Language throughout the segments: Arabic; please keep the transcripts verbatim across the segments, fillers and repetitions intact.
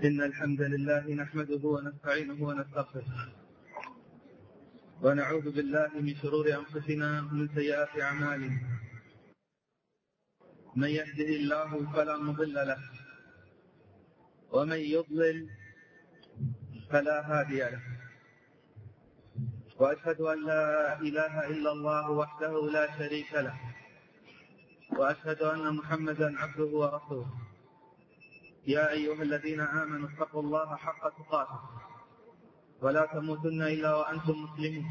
إن الحمد لله نحمده ونستعينه ونستغفره ونعوذ بالله من شرور أنفسنا ومن سيئات أعمالنا. من يهده الله فلا مضل له ومن يضلل فلا هادي له، وأشهد أن لا إله إلا الله وحده لا شريك له، وأشهد أن محمدا عبده ورسوله. يا أيها الذين آمنوا اتقوا الله حق تقاته ولا تموتن إلا وأنتم مسلمون.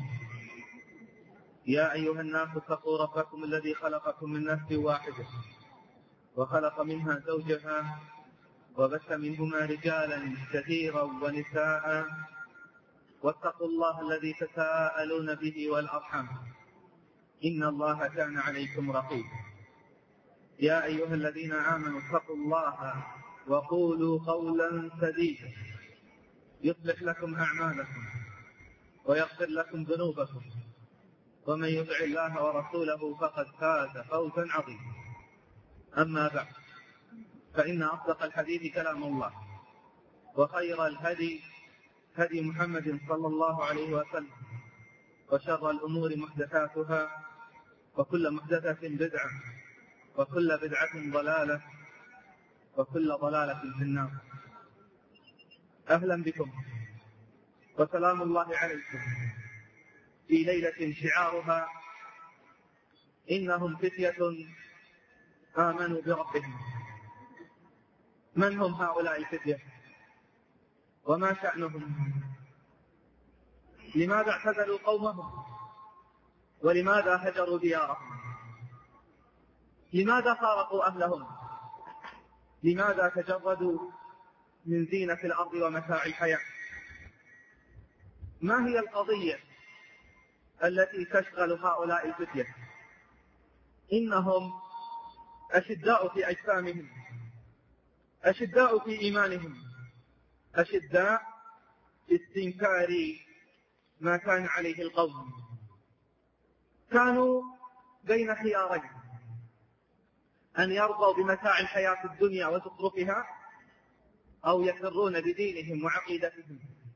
يا أيها الناس اتقوا ربكم الذي خلقكم من نفس واحدة وخلق منها زوجها وبث منهما رجالا كثيرا ونساء، واتقوا الله الذي تساءلون به والأرحام إن الله كان عليكم رقيبا. يا أيها الذين آمنوا اتقوا الله وقولوا قولا سديدا يصلح لكم أعمالكم ويغفر لكم ذنوبكم، ومن يطع الله ورسوله فقد فاز فوزا عظيما. أما بعد، فإن أصدق الحديث كلام الله، وخير الهدي هدي محمد صلى الله عليه وسلم، وشر الأمور محدثاتها، وكل محدثة بدعة، وكل بدعة ضلالة، وكل ضلالة في النار. أهلا بكم وسلام الله عليكم في ليلة شعارها إنهم فتية آمنوا بربهم. من هم هؤلاء الفتية وما شأنهم؟ لماذا اعتزلوا قومهم؟ ولماذا هجروا ديارهم؟ لماذا فارقوا أهلهم؟ لماذا تجردوا من زينة الأرض ومتاع الحياة؟ ما هي القضية التي تشغل هؤلاء الفتية؟ إنهم أشداء في أجسامهم، أشداء في إيمانهم، أشداء في استنكار ما كان عليه القوم. كانوا بين خيارين: أن يرضوا بمتاع الحياة الدنيا وزخرفها، أو يفرون بدينهم وعقيدتهم.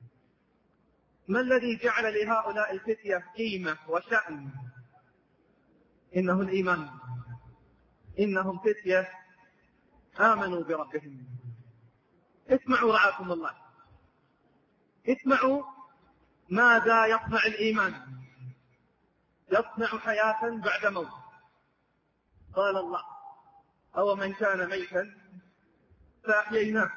ما الذي جعل لهؤلاء الفتية قيمة وشأن؟ إنه الإيمان. إنهم فتية آمنوا بربهم. اسمعوا رعاكم الله، اسمعوا ماذا يصنع الإيمان. يصنع حياة بعد موت. قال الله: أو من كان ميتا فأحييناه.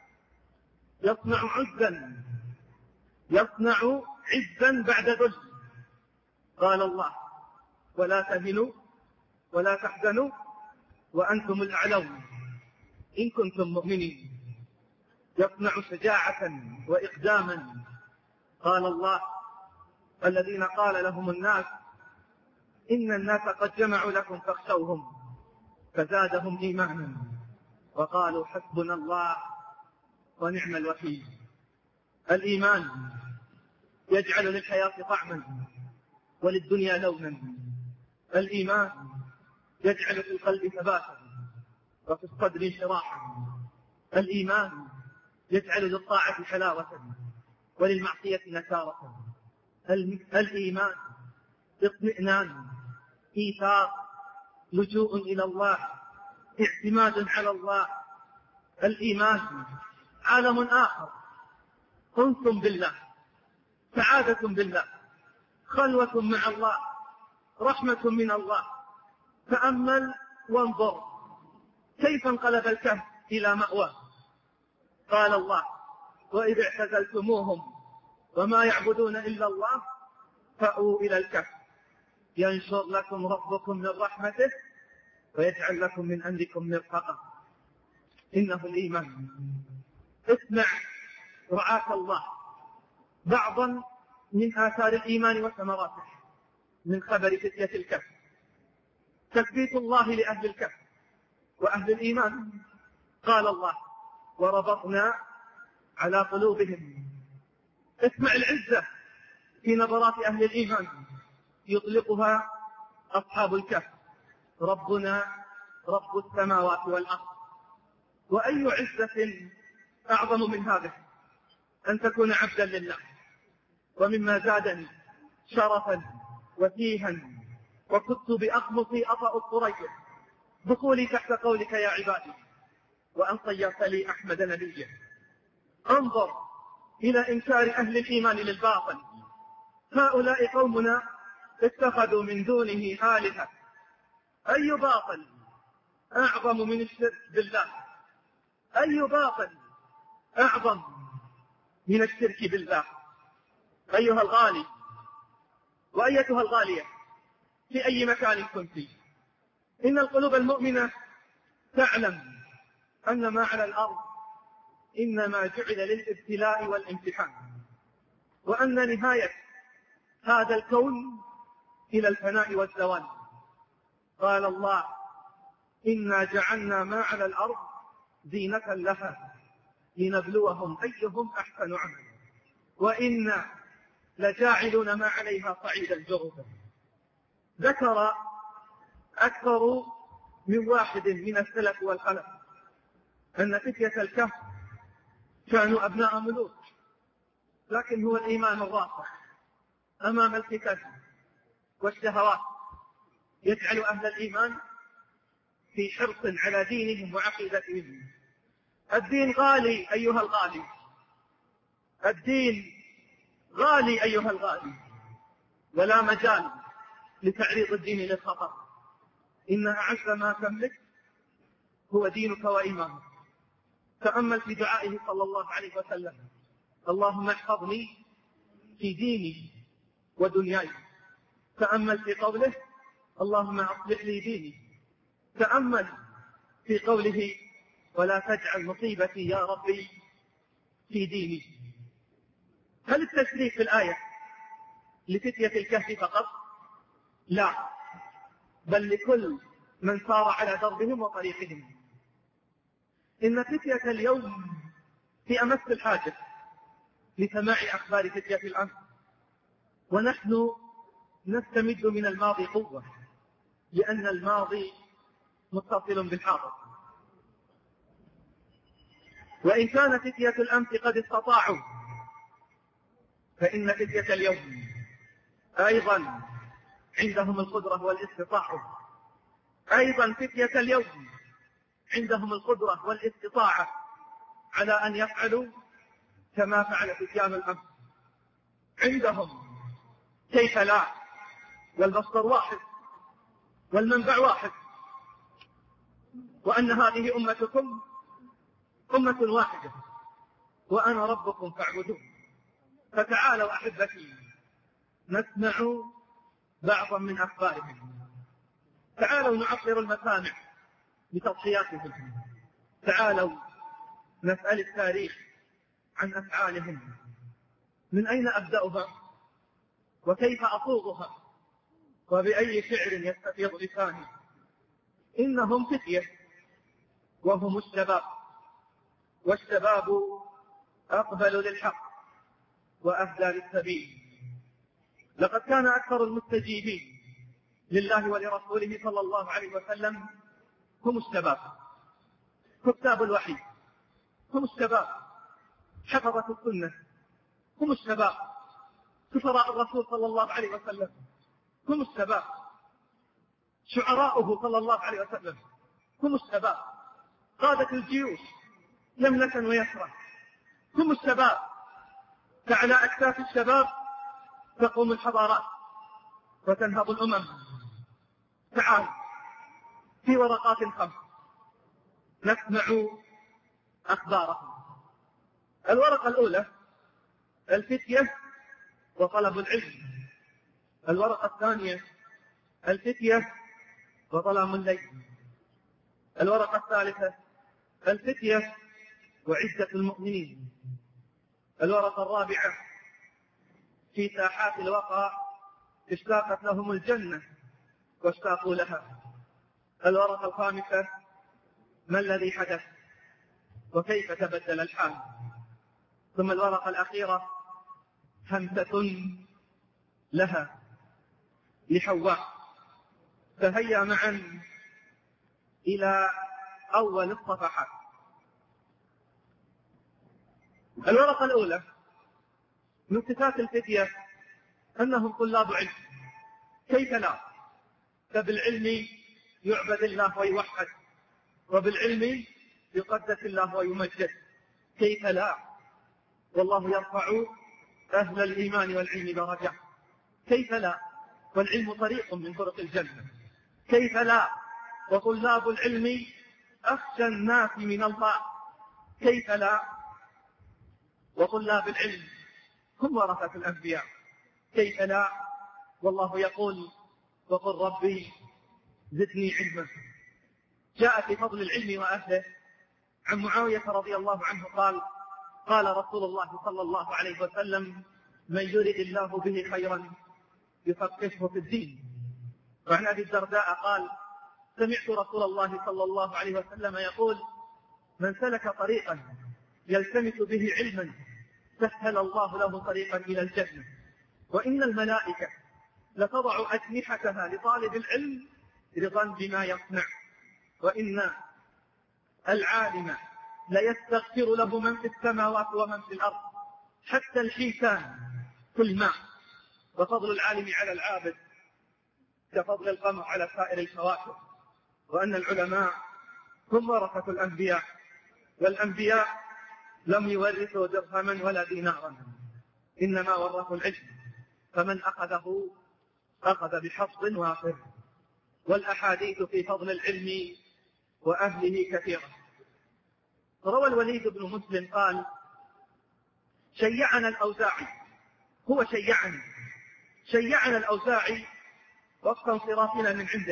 يصنع عزا، يصنع عزا بعد ذل. قال الله: ولا تهنوا ولا تحزنوا وأنتم الأعلون إن كنتم مؤمنين. يصنع شجاعة وإقداما. قال الله: الذين قال لهم الناس إن الناس قد جمعوا لكم فاخشوهم فزادهم إيمانا وقالوا حسبنا الله ونعم الوكيل. الإيمان يجعل للحياة طعما وللدنيا لونا. الإيمان يجعل في القلب ثباتا وفي الصدر انشراحا. الإيمان يجعل للطاعة حلاوة وللمعصية نكارة. الإيمان اطمئنان، إيثار، لجوء إلى الله، اعتماد على الله. الإيمان عالم آخر، أنس بالله، سعادة بالله، خلوة مع الله، رحمة من الله. تأمل وانظر كيف انقلب الكهف إلى مأوى. قال الله: وإذ اعتزلتموهم وما يعبدون إلا الله فأووا إلى الكهف ينشر لكم ربكم من رحمته ويجعل لكم من أمركم مرفقا. إنه الإيمان. اسمع رعاك الله بعضا من آثار الإيمان وثمراته من خبر فتية الكهف. تثبيت الله لأهل الكهف وأهل الإيمان. قال الله: وربطنا على قلوبهم. اسمع العزة في نظرات أهل الإيمان يطلقها أصحاب الكهف: ربنا رب السماوات والأرض. وأي عزة أعظم من هذا أن تكون عبدا لله. ومما زادني شرفا وتيها وكنت بأخمصي أطأ الطريق دخولي تحت قولك يا عبادي وأن صيرت لي أحمد نبيا. انظر إلى إنكار أهل الإيمان للباطل. هؤلاء قومنا اتخذوا من دونه آلهة. أي باطل أعظم من الشرك بالله؟ أي باطل أعظم من الشرك بالله؟ أيها الغالي وأيتها الغالية في أي مكان كنت، إن القلوب المؤمنة تعلم أن ما على الأرض إنما جعل للابتلاء والامتحان، وأن نهاية هذا الكون إلى الفناء والزوال. قال الله: إنا جعلنا ما على الأرض زينة لها لنبلوهم أيهم أحسن عملا وإنا لجاعلون ما عليها صعيدا جرزا. ذكر أكثر من واحد من السلف والخلف أن فتية الكهف كانوا أبناء ملوك، لكن هو الإيمان الراسخ أمام الفتن والشهوات يجعل أهل الإيمان في حرص على دينهم وعقيدتهم. الدين غالي أيها الغالي، الدين غالي أيها الغالي، ولا مجال لتعريض الدين للخطر. إن أعز ما تملك هو دينك وإيمانك. تأمل في دعائه صلى الله عليه وسلم: اللهم احفظني في ديني ودنياي. تأمل في قوله: اللهم أصلح لي ديني. تأمل في قوله: ولا تجعل مصيبتي يا ربي في ديني. هل التشريف في الآية لفتية الكهف فقط؟ لا، بل لكل من صار على دربهم وطريقهم. إن فتية اليوم في أمس الحاجة لسماع أخبار فتية الأمس، ونحن نستمد من الماضي قوة، لأن الماضي متصل بالحاضر. وإن كان فتية الأمس قد استطاعوا، فإن فتية اليوم أيضا عندهم القدرة والاستطاعة. أيضا فتية اليوم عندهم القدرة والاستطاعة على أن يفعلوا كما فعل فتيان الأمس. عندهم كيف لا، والمصدر واحد والمنبع واحد، وأن هذه أمتكم أمة واحدة وأنا ربكم فاعبدون. فتعالوا أحبتي نسمع بعضا من أخبارهم. تعالوا نعطر المسامع بتضحياتهم. تعالوا نسأل التاريخ عن أفعالهم. من أين أبدأها وكيف أصوغها وبأي شعر يستفيض لساني؟ إنهم فتية وهم الشباب، والشباب أقبل للحق وأهدى للسبيل. لقد كان أكثر المستجيبين لله ولرسوله صلى الله عليه وسلم هم الشباب، كتاب الوحي هم الشباب، حفظة السنة هم الشباب، سفراء الرسول صلى الله عليه وسلم هم الشباب، شعراؤه صلى الله عليه وسلم هم الشباب، قادة الجيوش يمنة ويسرى هم الشباب. فعلى أكتاف الشباب تقوم الحضارات وتنهض الأمم. تعال في ورقات خمس نسمع أخبارهم. الورقة الأولى الفتية وطلب العلم. الورقة الثانية الفتية وظلام الليل. الورقة الثالثة الفتية وعزة المؤمنين. الورقة الرابعة في ساحات الوقع اشتاقت لهم الجنة واشتاقوا لها. الورقة الخامسة ما الذي حدث وكيف تبدل الحال. ثم الورقة الأخيرة همسة لها لحواء. فهيا معا إلى أول الصفحات. الورقة الأولى من صفات الفتية أنهم طلاب علم. كيف لا؟ فبالعلم يعبد الله ويوحد، وبالعلم يقدس الله ويمجد. كيف لا؟ والله يرفع أهل الإيمان والعلم درجة. كيف لا؟ والعلم طريق من طرق الجنة. كيف لا؟ وطلاب العلم أخشى الناس من الله. كيف لا؟ وطلاب العلم هم ورثة الأنبياء. كيف لا؟ والله يقول وقل ربي زدني علما. جاء في فضل العلم وأهله عن معاوية رضي الله عنه قال قال رسول الله صلى الله عليه وسلم من يرد الله به خيرا يفقهه في الدين. وعن أبي الدرداء قال سمعت رسول الله صلى الله عليه وسلم يقول من سلك طريقا يلتمس به علما سهل الله له طريقا إلى الجنة. وإن الملائكة لتضع أجنحتها لطالب العلم رضا بما يصنع. وإن العالم ليستغفر له من في السماوات ومن في الأرض حتى الحيتان في الماء. وفضل العالم على العابد كفضل القمر على سائر الكواكب. وأن العلماء هم ورثة الأنبياء، والأنبياء لم يورثوا درهما ولا دينارا، إنما ورثوا العلم، فمن أخذه أخذ بحظ وافر. والأحاديث في فضل العلم وأهله كثيرة. روى الوليد بن مسلم قال شيعنا الأوزاعي، هو شيعني شيعنا الأوزاعي وقت انصرافنا من عنده،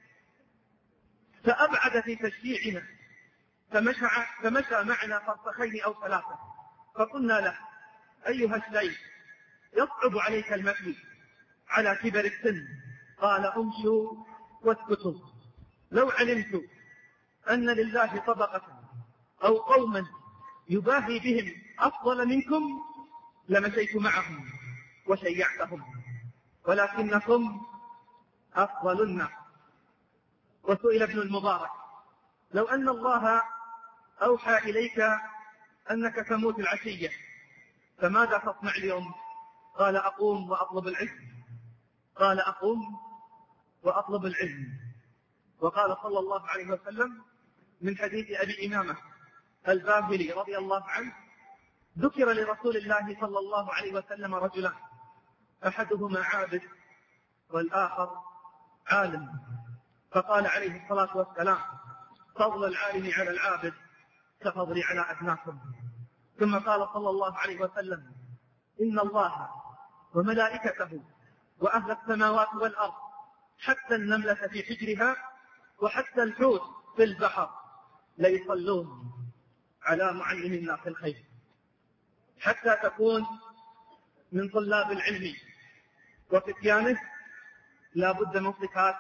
فأبعد في تشييعنا فمشى, فمشى معنا فرسخين أو ثلاثة، فقلنا له أيها الشيخ يصعب عليك المشي على كبر السن. قال امشوا واسكتوا، لو علمت أن لله طبقة أو قوما يباهي بهم أفضل منكم لمشيت معهم وشيعتهم، ولكنكم أفضل الناس. وسئل ابن المبارك لو أن الله أوحى إليك أنك تموت العشية فماذا تصنع اليوم؟ قال أقوم وأطلب العلم قال أقوم وأطلب العلم. وقال صلى الله عليه وسلم من حديث أبي إمامة الباهلي رضي الله عنه ذكر لرسول الله صلى الله عليه وسلم رجلان أحدهما عابد والآخر عالم، فقال عليه الصلاة والسلام فضل العالم على العابد كفضلي على أدناكم. ثم قال صلى الله عليه وسلم إن الله وملائكته وأهل السماوات والأرض حتى النملة في حجرها وحتى الحوت في البحر ليصلون على معلم الناس الخير. حتى تكون من طلاب العلم وفتيانه لا بد من صفات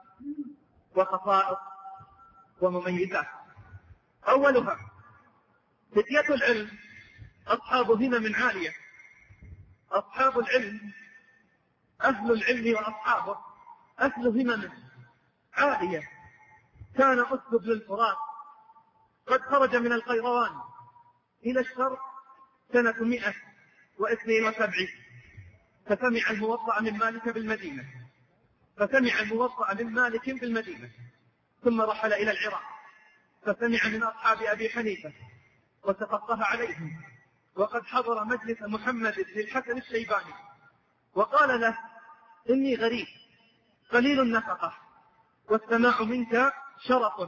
وخصائص ومميزات. أولها فتية العلم أصحاب همم عالية. أصحاب العلم أهل العلم وأصحابه أهل همم عالية. كان أسلب للفرات قد خرج من القيروان إلى الشرق سنة مئة واثنين وسبعين فسمع الموطأ من مالك بالمدينة فسمع الموطأ من مالك بالمدينة ثم رحل إلى العراق فسمع من أصحاب أبي حنيفة وتفقه عليهم، وقد حضر مجلس محمد بن الحسن الشيباني وقال له إني غريب قليل النفقة والسماع منك شرف،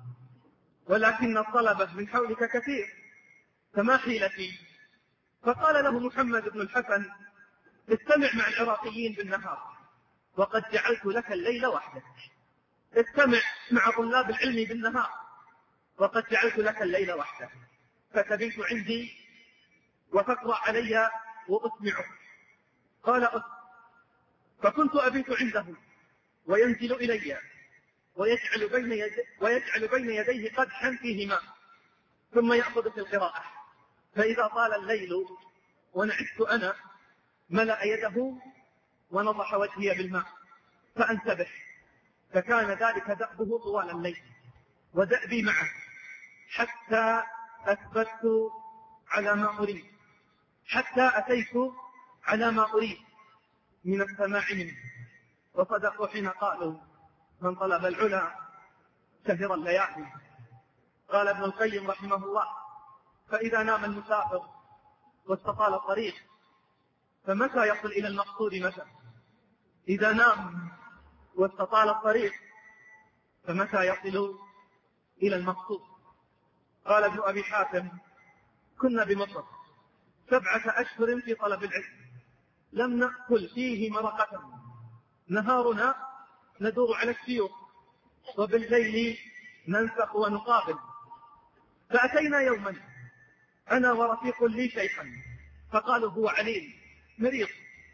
ولكن الطلبة من حولك كثير فما حيلتي؟ فقال له محمد بن الحسن استمع مع العراقيين بالنهار وقد جعلت لك الليل وحدك. استمع مع طلاب العلم بالنهار وقد جعلت لك الليل وحدك. فتبيت عندي وتقرأ علي وأسمعك. قال أسمع. فكنت أبيت عنده وينزل إلي ويجعل بين, يد... ويجعل بين يديه قدحا فيه ماء ثم يأخذ في القراءة، فإذا طال الليل ونعست أنا ملأ يده ونضح وجهي بالماء فأنتبه. فكان ذلك دأبه طوال الليل ودأبي معه حتى أثبت على ما أريد حتى أتيت على ما أريد من السماع منه. وصدقوا حين قالوا من طلب العلا سهر الليالي. قال ابن القيم رحمه الله فإذا نام المسافر واستطال الطريق فمتى يصل إلى المقصود؟ متى؟ إذا نام واستطال الطريق فمتى يصل إلى المقصود؟ قال ابن أبي حاتم كنا بمصر سبعة أشهر في طلب العلم لم نأكل فيه مرقة، نهارنا ندور على السيوف وبالليل ننسق ونقابل. فأتينا يوما أنا ورفيق لي شيخا فقالوا هو عليل مريض،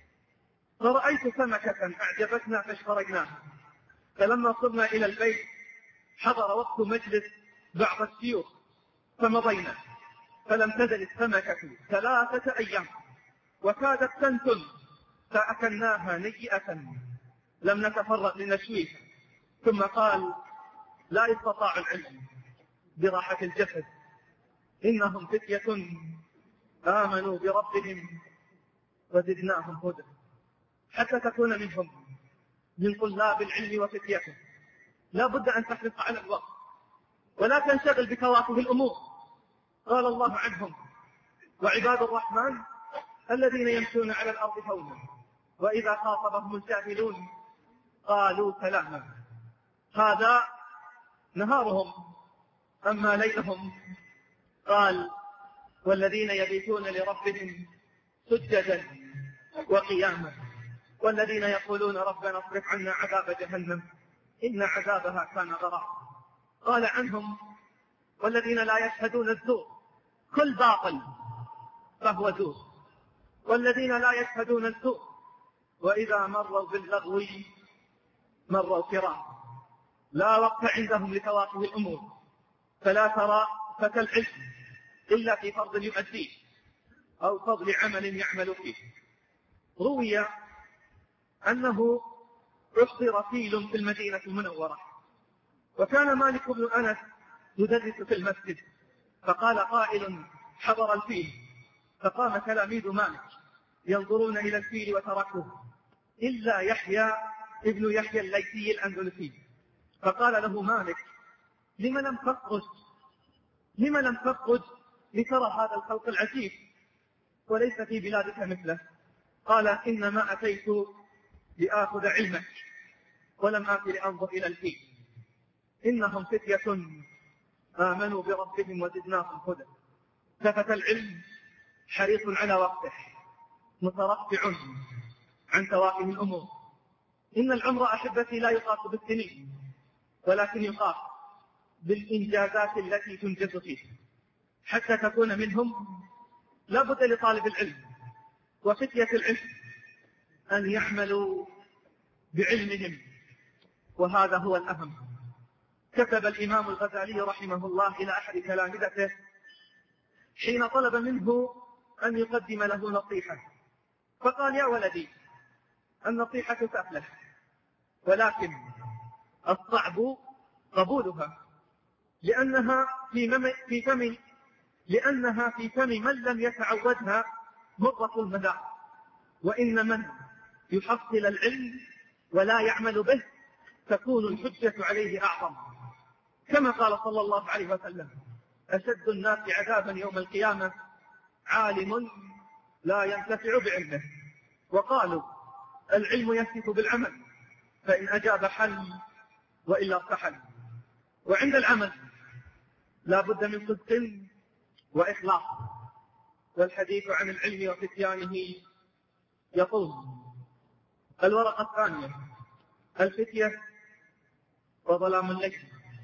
فرأيت سمكة أعجبتنا فاشتريناها، فلما صرنا إلى البيت حضر وقت مجلس بعض السيوف فمضينا، فلم تزل السمكة ثلاثة أيام وكادت تنتن فأكلناها نيئة لم نتفرغ لنشويها. ثم قال لا يستطاع العلم براحة الجسد، إنهم فتية آمنوا بربهم وزدناهم هدى. حتى تكون منهم من طلاب العلم وفتيته لا بد أن تحرص على الوقت ولا تنشغل بتوافه الأمور. قال الله عنهم وعباد الرحمن الذين يمشون على الأرض هونا وإذا خاطبهم الجاهلون قالوا سلاما. هذا نهارهم. أما ليلهم قال والذين يبيتون لربهم سجدا وقياما والذين يقولون ربنا اصرف عنا عذاب جهنم إن عذابها كان غراما. قال عنهم والذين لا يشهدون الزور كل باطل فهو زور والذين لا يشهدون الزور وإذا مروا باللغو مروا كرام. لا وقت عندهم لتوافه الأمور، فلا ترى فتى العلم إلا في فرض يؤديه أو فضل عمل يعمل فيه. روي أنه أحضر فيل في المدينة المنورة وكان مالك بن أنس يدرس في المسجد، فقال قائل حضر الفيل، فقام تلاميذ مالك ينظرون إلى الفيل وتركوه إلا يحيى ابن يحيى الليثي الأندلسي، فقال له مالك لم لم تخرج لم لم تخرج لترى هذا الخلق العجيب وليس في بلادك مثله؟ قال إنما أتيت لآخذ علمك ولم آت لأنظر إلى الفيل، إنهم فتية آمنوا بربهم وزدناهم هدى. ففتى العلم حريص على وقته مترفع عن توافه الأمور. إن العمر أحبتي لا يقاس بالسنين ولكن يقاس بالإنجازات التي تنجز فيه. حتى تكون منهم لا بد لطالب العلم وفتية العلم أن يعملوا بعلمهم، وهذا هو الأهم. كتب الإمام الغزالي رحمه الله إلى أحد تلامذته حين طلب منه أن يقدم له نصيحة، فقال يا ولدي النصيحة سهلة ولكن الصعب قبولها، لأنها في في فم لأنها في فم من لم يتعودها مرة المذاق، وإن من يحصل العلم ولا يعمل به تكون الحجة عليه أعظم. كما قال صلى الله عليه وسلم أشد الناس عذابا يوم القيامة عالم لا ينتفع بعلمه. وقالوا العلم يثبت بالعمل فإن أجاب حل وإلا ارتحل. وعند العمل لا بد من صدق وإخلاص. والحديث عن العلم وفتيانه يطول. الورقة الثانية الفتية وظلام الليل.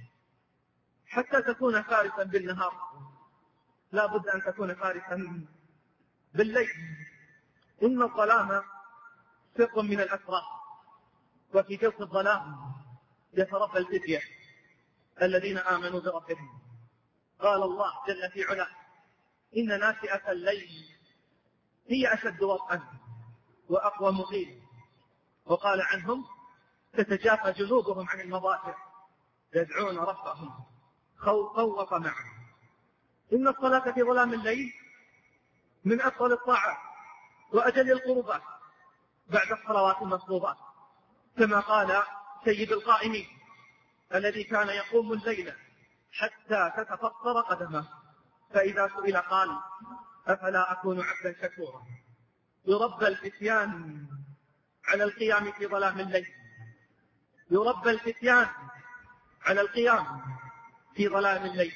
حتى تكون فارسا بالنهار لا بد أن تكون فارسا بالليل. إن الظلام سر من الأسرار، وفي جوف الظلام يتربى الفتية الذين آمنوا بربهم. قال الله جل في علاه إن ناشئة الليل هي أشد وطئا وأقوى مقيل. وقال عنهم تتجافى جنوبهم عن المضاجع يدعون ربهم خوفا وطمعا. إن الصلاة في ظلام الليل من أفضل الطاعات وأجل القربات بعد الصلوات المفروضات، كما قال سيد القائمين الذي كان يقوم الليل حتى تتفطر قدمه، فإذا سئل قال: أفلا أكون عبدا شكورا. يربى الفتيان على القيام في ظلام الليل، يربى الفتيان على القيام في ظلام الليل.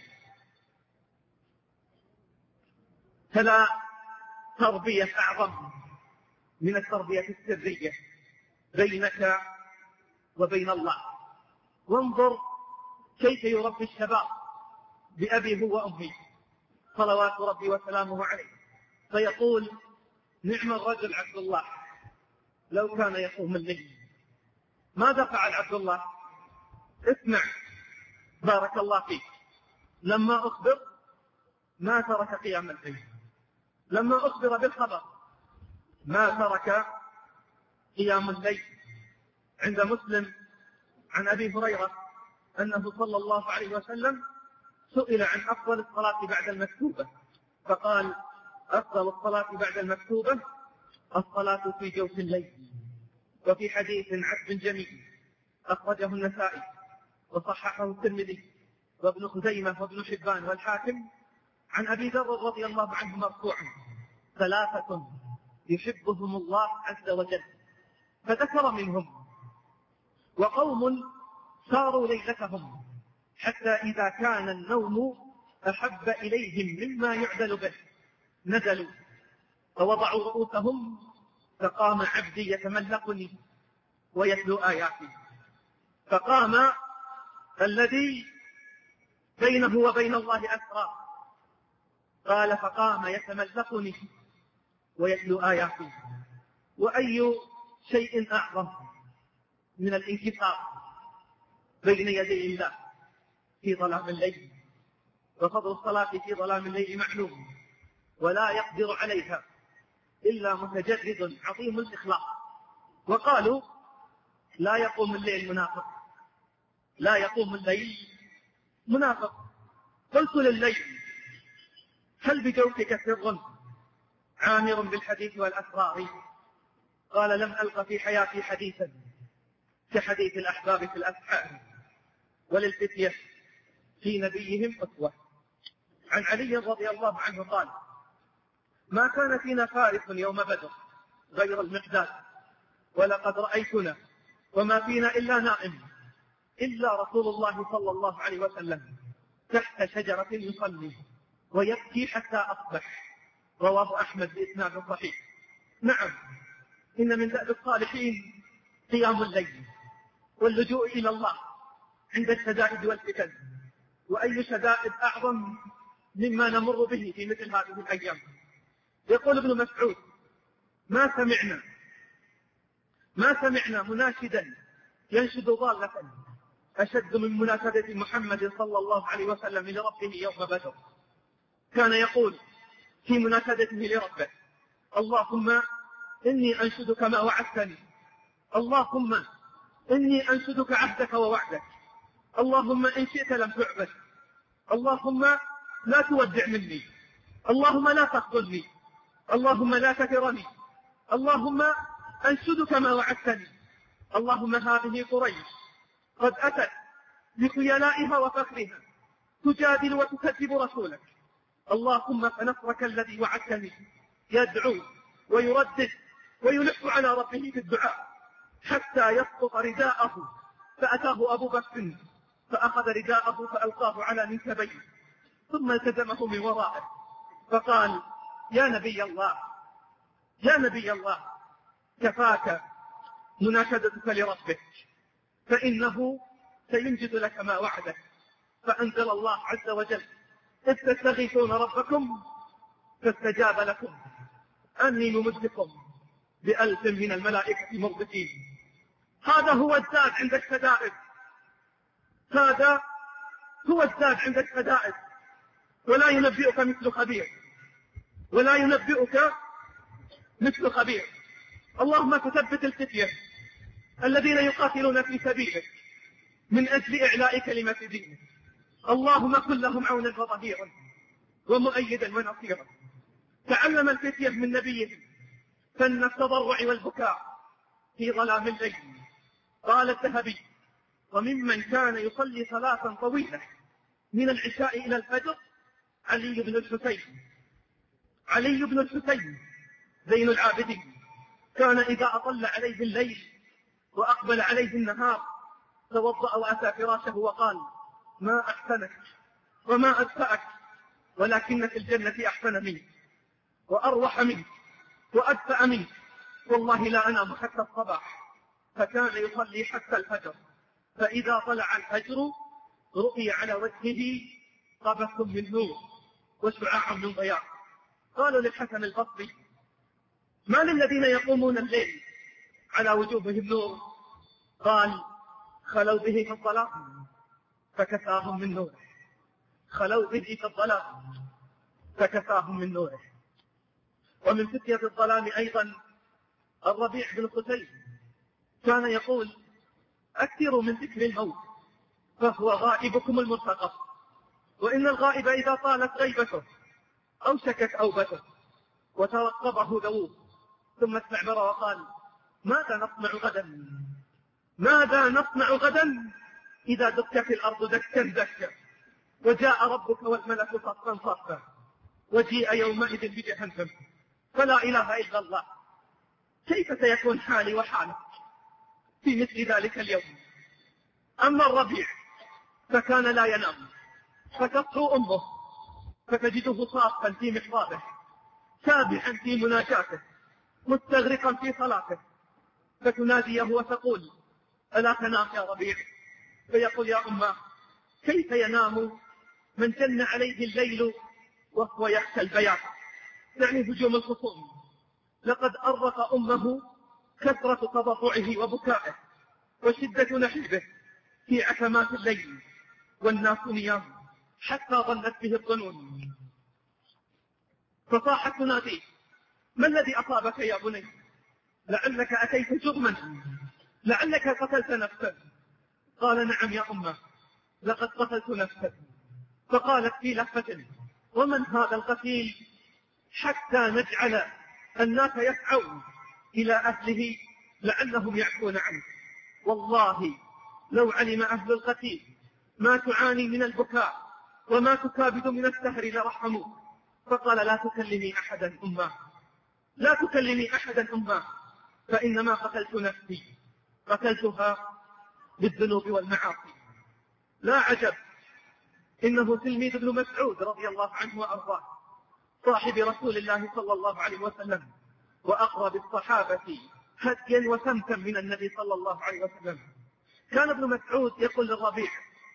فلا تربية أعظم من التربية السرية بينك وبين الله. وانظر كيف يربي الشباب بأبي هو وأمي صلوات ربي وسلامه عليه، فيقول: نعم الرجل عبد الله لو كان يقوم الليل. ماذا فعل عبد الله؟ اسمع بارك الله فيك. لما أخبر ما ترك قيام الليل، لما أخبر بالخبر ما ترك قيام الليل. عند مسلم عن أبي هريرة أنه صلى الله عليه وسلم سئل عن أفضل الصلاة بعد المكتوبة، فقال: أفضل الصلاة بعد المكتوبة الصلاة في جوف الليل. وفي حديث عذب جميل أخرجه النسائي وصححه الترمذي وابن خزيمة وابن حبان والحاكم عن أبي ذر رضي الله عنه مرفوعا: ثلاثة يحبهم الله عز وجل، فذكر منهم: وقوم ساروا ليلتهم حتى إذا كان النوم أحب إليهم مما يعدل به نزلوا فوضعوا رؤوسهم فقام عبدي يتملقني ويتلو آياتي. فقام الذي بينه وبين الله أسرى، قال: فقام يتملقني ويتلو آياتي. وأي شيء أعظم من الانكسار بين يدي الله في ظلام الليل. وفضل الصلاة في ظلام الليل معلوم، ولا يقدر عليها إلا متجرد عظيم الإخلاص. وقالوا: لا يقوم الليل منافق، لا يقوم الليل منافق. قلت لليل: هل بجوفك سر عامر بالحديث والأسرار؟ قال: لم ألق في حياتي حديثا كحديث الأحباب في الأسحار، وللفتية في نبيهم أسوة. عن علي رضي الله عنه قال: ما كان فينا فارس يوم بدر غير المقداد، ولقد رأيتنا وما فينا إلا نائم إلا رسول الله صلى الله عليه وسلم تحت شجرة يصلي ويبكي حتى أصبح. رواه أحمد بإسناد صحيح. نعم، إن من دأب الصالحين قيام الليل واللجوء إلى الله عند الشدائد والفتن. وأي شدائد أعظم مما نمر به في مثل هذه الأيام. يقول ابن مسعود: ما سمعنا ما سمعنا مناشدا ينشد ضالة أشد من مناشدة محمد صلى الله عليه وسلم لربه يوم بدر. كان يقول في مناشدته لربه: اللهم إني أنشدك ما وعدتني، اللهم إني أنشدك عهدك ووعدك، اللهم إن شئت لم تعبد، اللهم لا تودع مني، اللهم لا تخذلني، اللهم لا تكرني، اللهم أنشدك ما وعدتني. اللهم هذه قريش قد أتت بخيلائها وفخرها تجادل وتكذب رسولك، اللهم فنصرك الذي وعدتني يدعو ويردد ويلح على ربه بالدعاء حتى يسقط رداءه. فأتاه أبو بكر فأخذ رداءه فألقاه على منكبيه ثم التزمه من ورائه فقال: يا نبي الله يا نبي الله كفاك مناشدتك لربك، فإنه سينجز لك ما وعدك. فأنزل الله عز وجل: إذ تستغيثون ربكم فاستجاب لكم أني ممدكم بألف من الملائكة مردفين. هذا هو الزاد عند الشدائد، هذا هو الزاد عند الشدائد. ولا ينبئك مثل خبير، ولا ينبئك مثل خبير. اللهم تثبت الفتية الذين يقاتلون في سبيلك من أجل إعلاء كلمة دينك. اللهم كن لهم عونا وظهيرا ومؤيدا ونصيرا. تعلم الفتية من نبيهم فن التضرع والبكاء في ظلام الليل. قال الذهبي: وممن كان يصلي صلاة طويلة من العشاء إلى الفجر علي بن الحسين. علي بن الحسين زين العابدين كان إذا أطل عليه الليل وأقبل عليه النهار توضأ وأتى فراشه وقال: ما أحسنك وما أدفأك، ولكن في الجنة أحسن منك وأروح منك وأدفأ منك، والله لا أنام حتى الصباح. فكان يصلي حتى الفجر، فإذا طلع الفجر رؤي على وجهه قبس من نور وشعاع من ضياء. قالوا للحسن البصري: ما للذين يقومون الليل على وجوههم نور؟ قال: خلوا به في الظلام فكساهم من نوره. خلوا به في الظلام فكساهم من نوره. ومن فتية الظلام أيضا الربيع بن خثيم كان يقول: أكثروا من ذكر الموت فهو غائبكم المرتقب، وإن الغائب إذا طالت غيبته أوشكت أوبته وترقبه ذووه، ثم استعبر وقال: ماذا نصنع غدا؟ ماذا نصنع غدا إذا دك في الأرض دكا دكا وجاء ربك والملك صفا صفا وجيء يومئذ بجهنم فلا إله إلا الله. كيف سيكون حالي وحالك في مثل ذلك اليوم؟ أما الربيع فكان لا ينام، فتصحو أمه فتجده صافا في محرابه سابحا في مناجاته مستغرقا في صلاته، فتناديه وتقول: ألا تنام يا ربيع؟ فيقول: يا أمه كيف ينام من جن عليه الليل وهو يخشى البياض، يعني هجوم الخصوم. لقد أرق أمه كثرة تضرعه وبكائه وشدة نحيبه في عتمات الليل والناس نيام، حتى ظنت به الظنون، فصاحت تناديه: ما الذي أصابك يا بني؟ لعلك أتيت جرما، لعلك قتلت نفسا. قال: نعم يا أمه، لقد قتلت نفسا. فقالت في لهفة: ومن هذا القتيل؟ حتى نجعل الناس يسعون إلى أهله لعلهم يعفون عنه. والله لو علم أهل القتيل ما تعاني من البكاء وما تكابد من السهر لرحموه. فقال: لا تكلمي أحدا أمه، لا تكلمي أحدا أمه، فإنما قتلت نفسي، قتلتها بالذنوب والمعاصي. لا عجب إنه تلميذ ابن مسعود رضي الله عنه وأرضاه صاحب رسول الله صلى الله عليه وسلم وأقرب الصحابة هديا وسمتا من النبي صلى الله عليه وسلم. كان ابن مسعود يقول للربيع،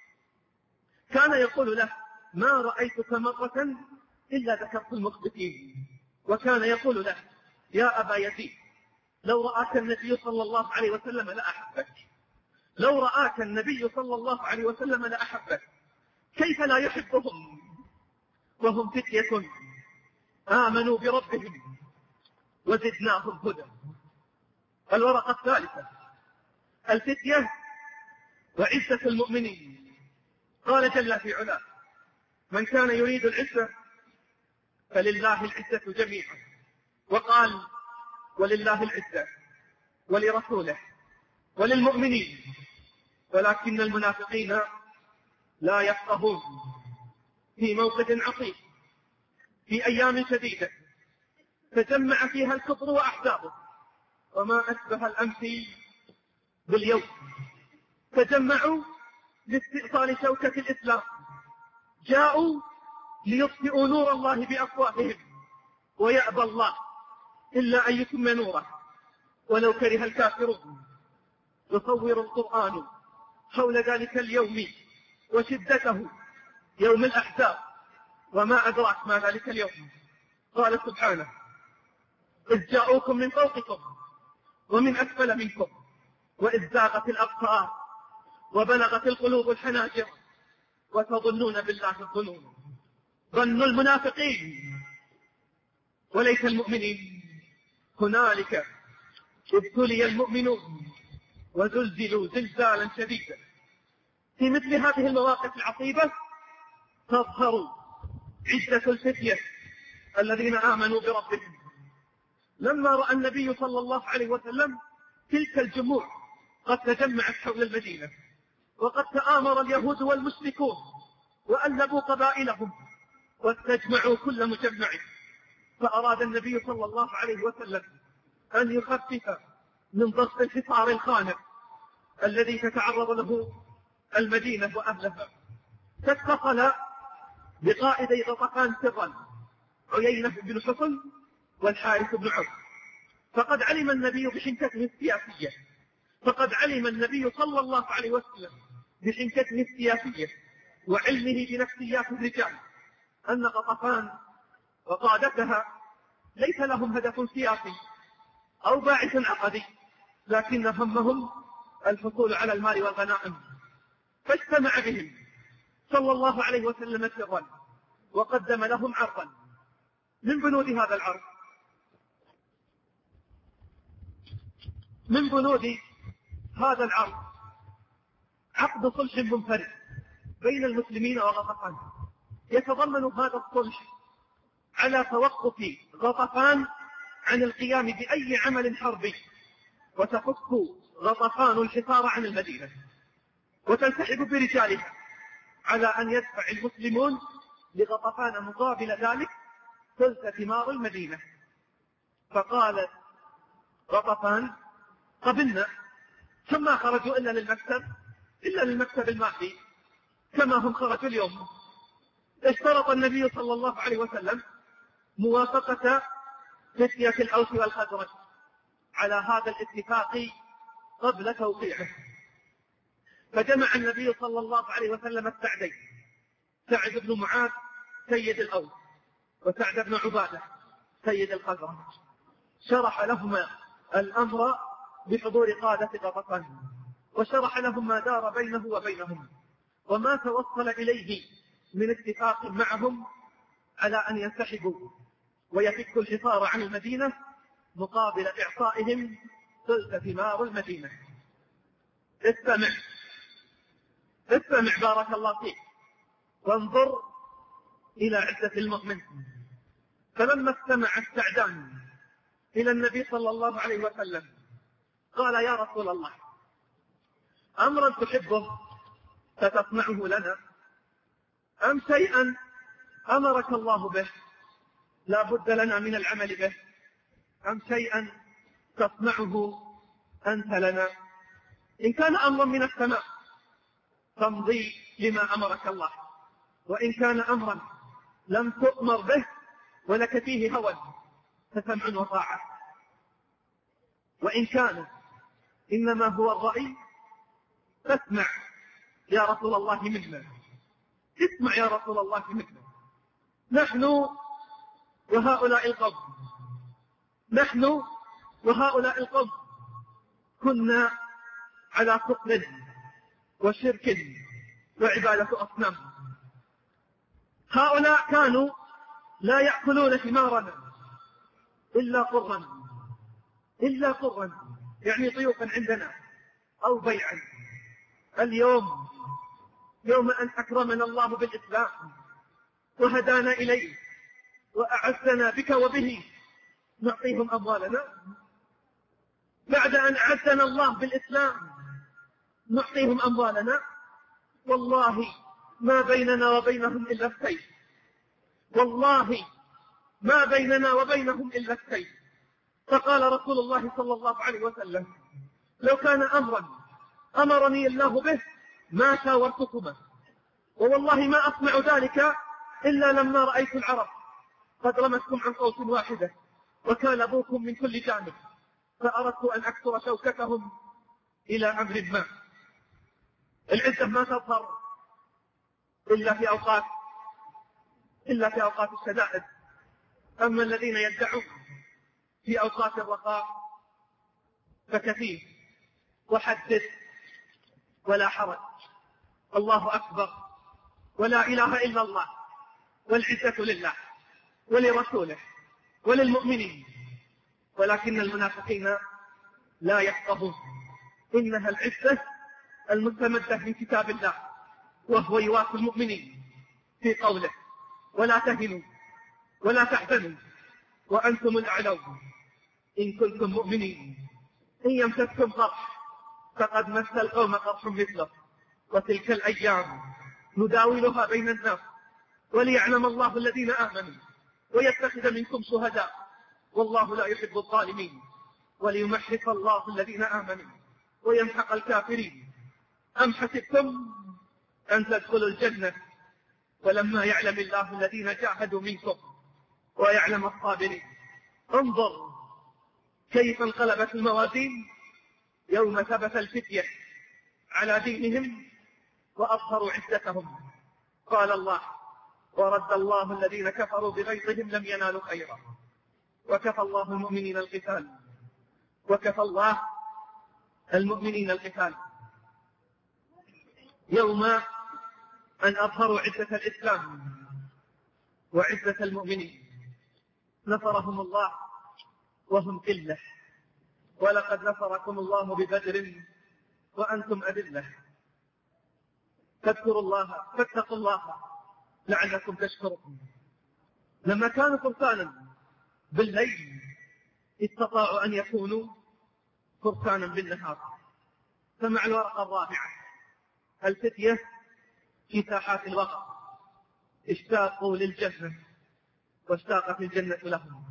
كان يقول له: ما رأيتك مرة إلا ذكرت المخبتين. وكان يقول له: يا أبا يزيد لو رآك النبي صلى الله عليه وسلم لأحبك، لو رآك النبي صلى الله عليه وسلم لأحبك. كيف لا يحبهم وهم فتية آمنوا بربهم وزدناهم هدى. الورقة الثالثة الفتية وعزة المؤمنين. قال جل في علاه: من كان يريد العزة فلله العزة جميعا. وقال: ولله العزة ولرسوله وللمؤمنين ولكن المنافقين لا يفقهون. في موقف عصيب في أيام شديدة تجمع فيها الكفر وأحزابه، وما أشبه الأمس باليوم. تجمعوا لاستئصال شوكة الإسلام، جاءوا ليطفئوا نور الله بأفواههم، ويأبى الله إلا أن يتم نوره ولو كره الكافرون. يصور القرآن حول ذلك اليوم وشدته، يوم الأحزاب. وما أدراك ما ذلك اليوم؟ قال سبحانه: إذ جاءوكم من فوقكم ومن أسفل منكم وإذ زاغت الأبصار وبلغت القلوب الحناجر وتظنون بالله الظنون. ظن المنافقين وليس المؤمنين. هنالك ابتلي المؤمنون وزلزلوا زلزالا شديدا. في مثل هذه المواقف العصيبة تظهر عزة الفتية الذين آمنوا بربهم. لما رأى النبي صلى الله عليه وسلم تلك الجموع قد تجمعت حول المدينة، وقد تآمر اليهود والمشركون وألبوا قبائلهم واستجمعوا كل مجمع، فأراد النبي صلى الله عليه وسلم أن يخفف من ضغط الحصار الخانق الذي تتعرض له المدينة وأهلها، فاتصل بقائدي غطفان سرا، عيينة بن حصن والحارث بن عوف. فقد علم النبي بحنكته السياسية فقد علم النبي صلى الله عليه وسلم بحنكته السياسية وعلمه بنفسيات الرجال أن غطفان وقادتها ليس لهم هدف سياسي أو باعث عقدي، لكن همهم الحصول على المال والغنائم. فاجتمع بهم صلى الله عليه وسلم سرا وقدم لهم عرضا. من بنود هذا العرض من بنود هذا العرض عقد صلح منفرد بين المسلمين وغطفان، يتضمن هذا الصلح على توقف غطفان عن القيام بأي عمل حربي، وتفك غطفان الحصار عن المدينة، وتنسحب برجالها، على أن يدفع المسلمون لغطفان مقابل ذلك ثلث ثمار المدينة. فقال غطفان: قبلنا، ثم خرجوا إلا للمكتب إلا للمكتب المادي كما هم خرجوا اليوم. اشترط النبي صلى الله عليه وسلم موافقة فتية الأوس والخزرج على هذا الاتفاق قبل توقيعه، فجمع النبي صلى الله عليه وسلم السعدين، سعد بن معاذ سيد الأوس وسعد بن عبادة سيد الخزرج، شرح لهما الأمر بحضور قادة غطفان، وشرح لهم ما دار بينه وبينهم وما توصل إليه من اتفاق معهم على أن ينسحبوا ويفكوا الحصار عن المدينة مقابل إعطائهم ثلث ثمار المدينة. استمع استمع بارك الله فيك، وانظر إلى عزة المؤمن. فلما استمع السعدان إلى النبي صلى الله عليه وسلم قال: يا رسول الله، أمرا تحبه فتصنعه لنا، أم شيئا أمرك الله به لا بد لنا من العمل به، أم شيئا تصنعه أنت لنا؟ إن كان أمرا من السماء فامضي لما أمرك الله، وإن كان أمرا لم تؤمر به ولك فيه هوى فسمع وطاعة، وإن كان إنما هو الرأي فاسمع يا رسول الله منا، اسمع يا رسول الله منا. نحن وهؤلاء القوم نحن وهؤلاء القوم كنا على كفر وشرك وعبادة أصنام. هؤلاء كانوا لا يأكلون ثمارنا إلا قرا إلا قرا يعني ضيوفا عندنا أو بيعا. اليوم يوم أن أكرمنا الله بالإسلام وهدانا إليه وأعزنا بك وبه نعطيهم أموالنا؟ بعد أن أعزنا الله بالإسلام نعطيهم أموالنا؟ والله ما بيننا وبينهم إلا السيف، والله ما بيننا وبينهم إلا السيف. فقال رسول الله صلى الله عليه وسلم: لو كان أمرا أمرني الله به ما شاورتكما، ووالله ما أصنع ذلك إلا لما رأيت العرب قد رمتكم عن قوس واحدة وكالبوكم من كل جانب، فأردت أن أكسر شوكتهم إلى أمر ما. العزة ما تظهر إلا في أوقات إلا في أوقات الشدائد، أما الذين يدعون في أوقات الرخاء فكثير. وحدث ولا حرج، الله أكبر، ولا إله إلا الله، والعزة لله ولرسوله وللمؤمنين، ولكن المنافقين لا يفقهون. إنها العزة المستمدة من كتاب الله، وهو يوافي المؤمنين في قوله: ولا تهنوا ولا تحزنوا وأنتم الأعلون إن كنتم مؤمنين. إن يمسككم قرح فقد مس القوم قرح مثله وتلك الأيام نداولها بين الناس وليعلم الله الذين آمنوا ويتخذ منكم شهداء والله لا يحب الظالمين وليمحص الله الذين آمنوا ويمحق الكافرين. أم حسبتم أن تدخلوا الجنة ولما يعلم الله الذين جاهدوا منكم ويعلم الصابرين. انظر كيف انقلبت الموازين يوم ثبت الفتية على دينهم وأظهروا عزتهم. قال الله: ورد الله الذين كفروا بغيظهم لم ينالوا خيرا وكفى الله المؤمنين القتال وكفى الله المؤمنين القتال. يوم أن أظهروا عزة الإسلام وعزة المؤمنين نصرهم الله وهم قلة، ولقد نصركم الله ببدر وأنتم أذلة، فاذكروا الله فاتقوا الله لعلكم تشكرون. لما كانوا فرسانا بالليل استطاعوا أن يكونوا فرسانا بالنهار. فمع الورقة الرابعة الفتية في ساحات الوقت اشتاقوا للجنة واشتاقت الجنة لهم.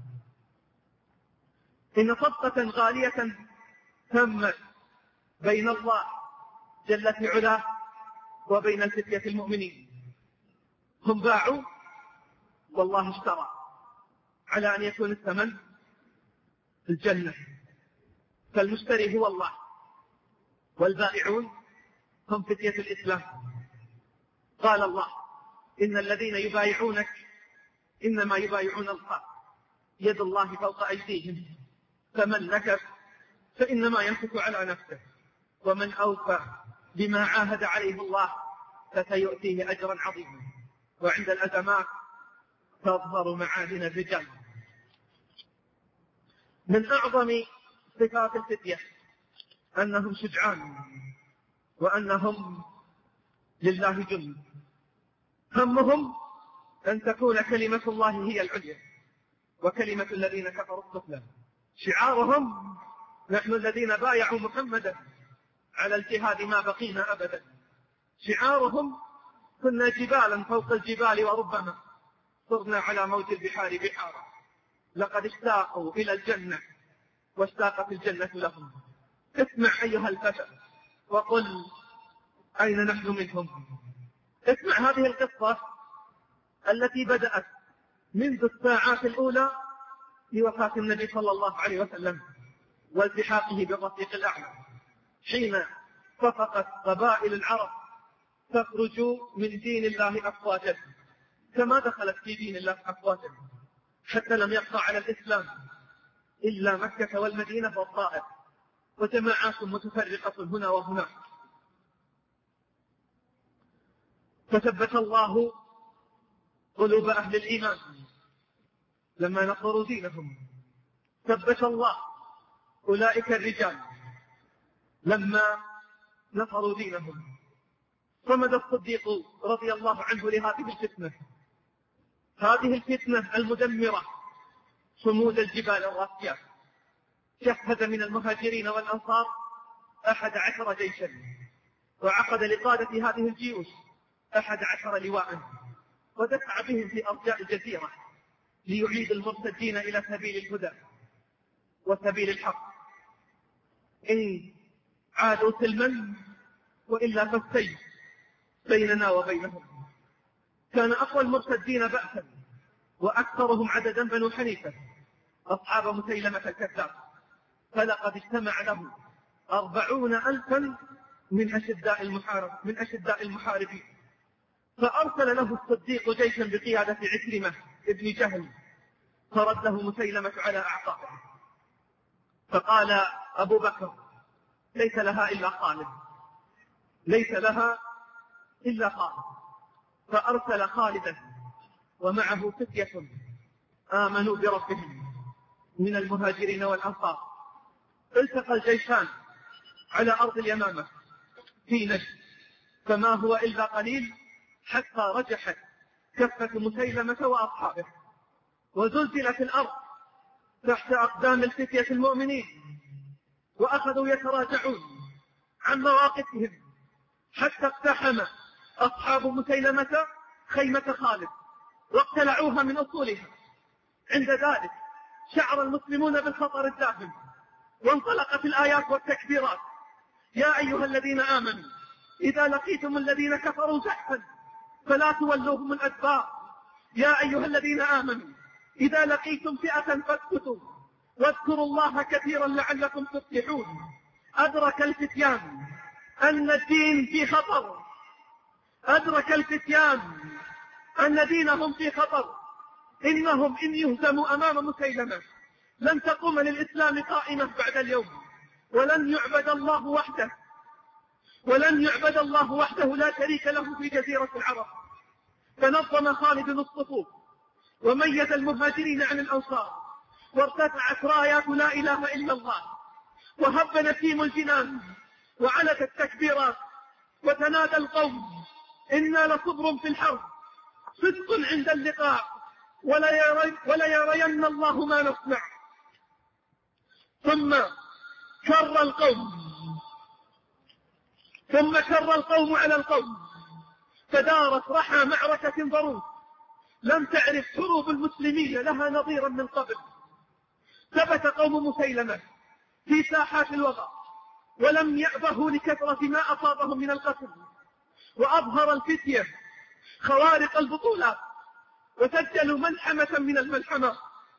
إن صفقة غالية تمت بين الله جل في علاه وبين الفتية المؤمنين. هم باعوا والله اشترى على أن يكون الثمن الجنة، فالمشتري هو الله والبائعون هم فتية الإسلام. قال الله: إن الذين يبايعونك إنما يبايعون الله يد الله فوق أيديهم فمن نكث فإنما ينكث على نفسه ومن أوفى بما عاهد عليه الله فسيؤتيه أجرا عظيما. وعند الأزمات تظهر معادن الرجال. من أعظم صفات الفتية أنهم شجعان وأنهم لله جند. همهم أن تكون كلمة الله هي العليا وكلمة الذين كفروا السفلى. شعارهم: نحن الذين بايعوا محمدا على الجهاد ما بقينا أبدا. شعارهم: كنا جبالا فوق الجبال وربما صرنا على موج البحار بحارا. لقد اشتاقوا إلى الجنة واشتاقت الجنة لهم. اسمع أيها الفتى وقل أين نحن منهم. اسمع هذه القصة التي بدأت منذ الساعات الأولى لوفاة النبي صلى الله عليه وسلم والتحاقه بالرفيق الأعلى، حين صفقت قبائل العرب تخرج من دين الله أفواجا كما دخلت في دين الله أفواجا، حتى لم يبقى على الإسلام إلا مكة والمدينة والطائف وجماعات متفرقة هنا وهنا. فثبت الله قلوب أهل الإيمان لما نصروا دينهم. ثبت الله أولئك الرجال لما نصروا دينهم. صمد الصديق رضي الله عنه لهذه الفتنة، هذه الفتنة المدمرة صمود الجبال الراسيات. جهز من المهاجرين والأنصار أحد عشر جيشا، وعقد لقادة هذه الجيوش أحد عشر لواء، ودفع بهم في أرجاء الجزيرة ليعيد المرتدين إلى سبيل الهدى وسبيل الحق. إن عادوا سلما وإلا فالسيف بيننا وبينهم. كان أقوى المرتدين بأسا وأكثرهم عددا بنو حنيفة أصحاب مسيلمة الكذاب، فلقد اجتمع له أربعون ألفا من أشداء المحارب من أشداء المحاربين. فأرسل له الصديق جيشا بقيادة عكرمة ابن جهل فرد له مسيلمة على أعقابه. فقال أبو بكر: ليس لها إلا خالد، ليس لها إلا خالد. فأرسل خالدا ومعه فتية آمنوا بربهم من المهاجرين والأنصار. التقى الجيشان على أرض اليمامة في نجد، فما هو إلا قليل حتى رجحت كفة مسيلمة وأصحابه. وزلزلت الأرض تحت أقدام الفتية المؤمنين، وأخذوا يتراجعون عن مواقفهم حتى اقتحم أصحاب مسيلمة خيمة خالد واقتلعوها من أصولها. عند ذلك شعر المسلمون بالخطر الداهم، وانطلقت الآيات والتكبيرات: يا أيها الذين آمنوا إذا لقيتم الذين كفروا زحفا فلا تولوهم الأدبار. يا أيها الذين آمنوا إذا لقيتم فئة فاثبتوا واذكروا الله كثيرا لعلكم تفلحون. أدرك الفتيان أن الدين في خطر، أدرك الفتيان أن دينهم في خطر. إنهم إن يهزموا أمام مسيلمة لن تقوم للإسلام قائمة بعد اليوم، ولن يعبد الله وحده ولن يعبد الله وحده لا شريك له في جزيرة العرب. فنظم خالد الصفوف وميز المهاجرين عن الأنصار، وارتفعت رايات لا إله إلا الله، وهب نسيم الجنان، وعلت التكبيرات، وتنادى القوم: إنا لصبر في الحرب، صدق عند اللقاء، ولا, يري ولا يرين الله ما نصنع. ثم كر القوم ثم كر القوم على القوم، فدارت رحى معركة ضروس لم تعرف حروب المسلمين لها نظيرا من قبل. ثبت قوم مسيلمة في ساحات الوغى، ولم يأبهوا لكثرة ما أصابهم من القتل، وأظهر الفتية خوارق البطولات، وسجلوا ملحمة من الملحمات،